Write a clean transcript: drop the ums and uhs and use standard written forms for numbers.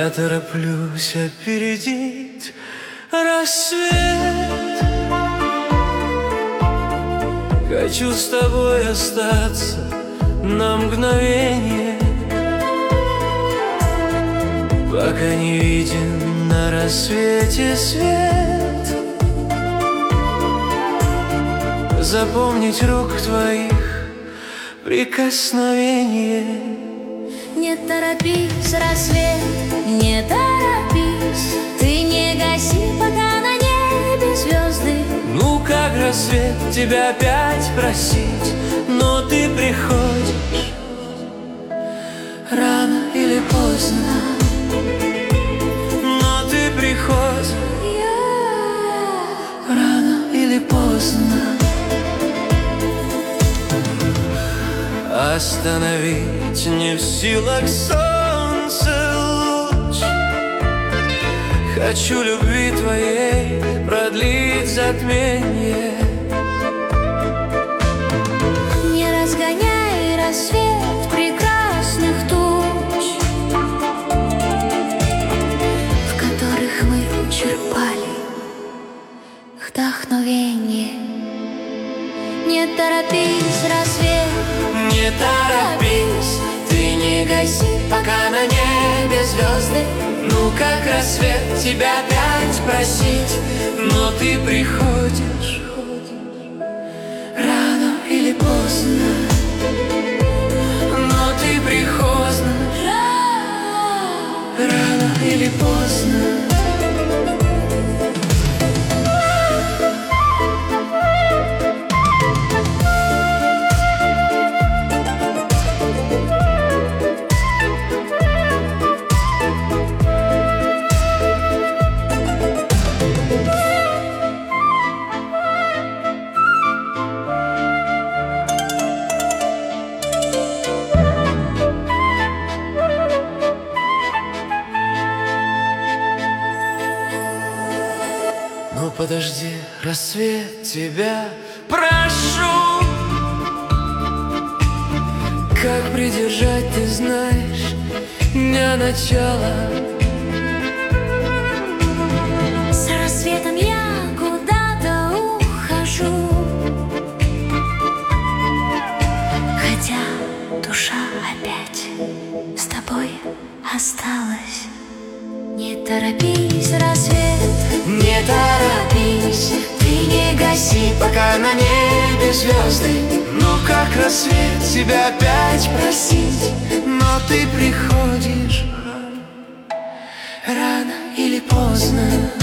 Я тороплюсь опередить рассвет. Хочу с тобой остаться на мгновение, пока не виден на рассвете свет. Запомнить рук твоих прикосновение. Не торопись, рассвет, не торопись, ты не гаси, пока на небе звезды. Ну как рассвет тебя опять просить, но ты приходишь рано или поздно, но ты приходишь рано или поздно. Остановить не в силах солнце луч. Хочу любви твоей продлить затмение. Не разгоняй рассвет прекрасных туч, в которых мы черпали вдохновение. Не торопись, рассвет, не торопись, ты не гаси, пока на небе звезды. Ну как рассвет тебя опять просить, но ты приходишь рано или поздно, но ты приходишь рано или поздно. Ну подожди, рассвет, тебя прошу. Как придержать, ты знаешь, дня начала. с рассветом я куда-то ухожу, хотя душа опять с тобой осталась. Не торопись, рассвет, Не торопись, ты не гаси, пока на небе звезды. Ну как рассвет тебя опять просить, но ты приходишь рано или поздно.